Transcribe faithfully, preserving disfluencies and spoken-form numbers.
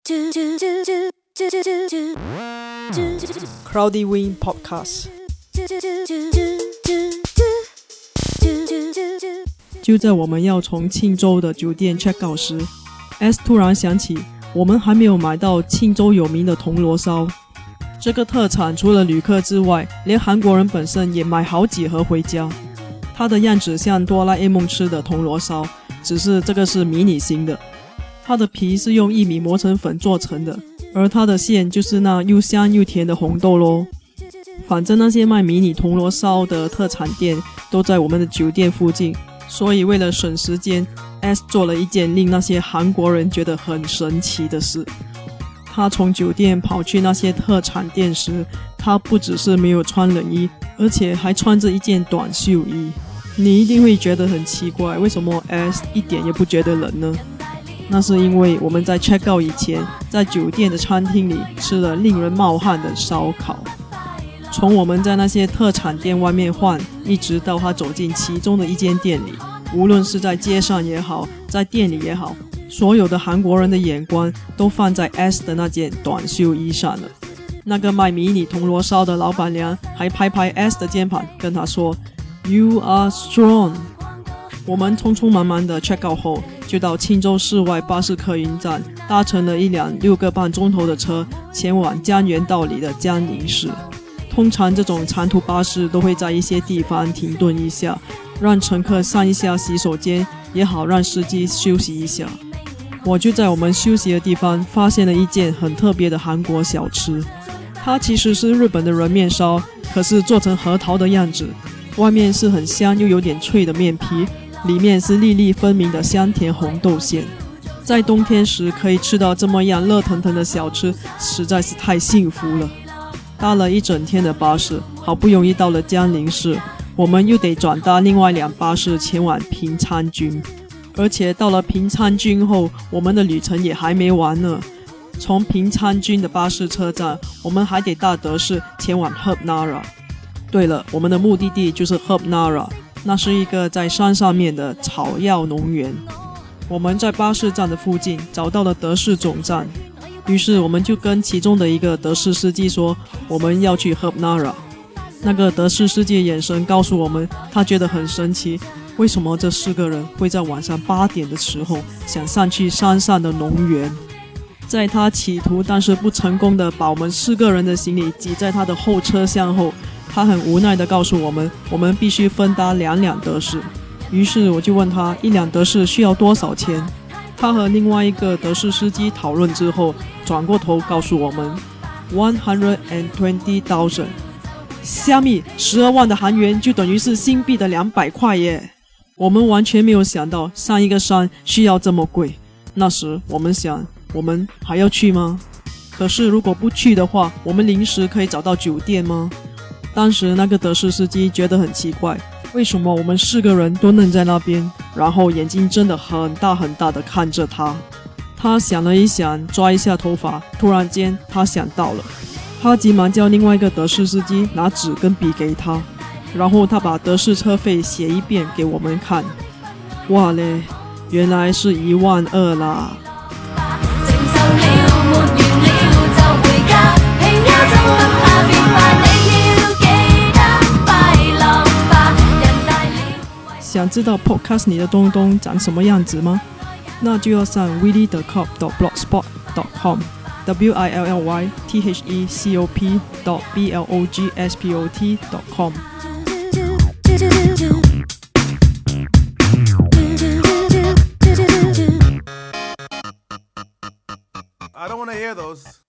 Cloudy Wind Podcast。就在我们要从庆州的酒店 check out 时 S 突然想起我们还没有买到庆州有名的铜锣烧。这个特产除了旅客之外，连韩国人本身也买好几盒回家。它的样子像哆啦 A 梦吃的铜锣烧，只是这个是迷你型的。它的皮是用薏米磨成粉做成的，而它的馅就是那又香又甜的红豆咯。反正那些卖迷你铜锣烧的特产店都在我们的酒店附近，所以为了省时间 S 做了一件令那些韩国人觉得很神奇的事。他从酒店跑去那些特产店时，他不只是没有穿冷衣，而且还穿着一件短袖衣。你一定会觉得很奇怪，为什么 S 一点也不觉得冷呢？那是因为我们在 check out 以前，在酒店的餐厅里吃了令人冒汗的烧烤。从我们在那些特产店外面换，一直到他走进其中的一间店里，无论是在街上也好，在店里也好，所有的韩国人的眼光都放在 S 的那件短袖衣上了。那个卖迷你铜锣烧的老板娘还拍拍 S 的肩膀，跟他说 You are strong。 我们匆匆忙忙的 check out 后，就到庆州市外巴士客运站，搭乘了一辆六个半钟头的车，前往江原道里的江宁市。通常这种长途巴士都会在一些地方停顿一下，让乘客上一下洗手间，也好让司机休息一下。我就在我们休息的地方发现了一件很特别的韩国小吃，它其实是日本的人面烧，可是做成核桃的样子，外面是很香又有点脆的面皮，里面是粒粒分明的香甜红豆馅。在冬天时可以吃到这么样热腾腾的小吃，实在是太幸福了。搭了一整天的巴士，好不容易到了江宁市，我们又得转搭另外一辆巴士前往平昌郡。而且到了平昌郡后，我们的旅程也还没完呢。从平昌郡的巴士车站，我们还得搭德士前往 Hubnara。 对了，我们的目的地就是 Hubnara， 那是一个在山上面的草药农园。我们在巴士站的附近找到了德士总站，于是我们就跟其中的一个德士司机说我们要去 Hubnara。 那个德士司机的眼神告诉我们，他觉得很神奇，为什么这四个人会在晚上八点的时候想上去山上的农园。在他企图但是不成功的把我们四个人的行李挤在他的后车厢后，他很无奈的告诉我们，我们必须分搭两辆德士。于是我就问他一辆德士需要多少钱。他和另外一个德士司机讨论之后，转过头告诉我们 one hundred twenty thousand， 虾米十二万的韩元就等于是新币的两百块耶。我们完全没有想到上一个山需要这么贵。那时我们想，我们还要去吗？可是如果不去的话，我们临时可以找到酒店吗？当时那个德士司机觉得很奇怪，为什么我们四个人都愣在那边，然后眼睛真的很大很大的看着他。他想了一想，抓一下头发，突然间他想到了，他急忙叫另外一个德士司机拿纸跟笔给他，然后他把德士车费写一遍给我们看。哇嘞，原来是一万二啦。想知道 Podcast 你的东东长什么样子吗？那就要上 willy the cop dot blogspot dot com w i l l y t h e c o p dot b l o g s p o t dot com。 I don't want to hear those.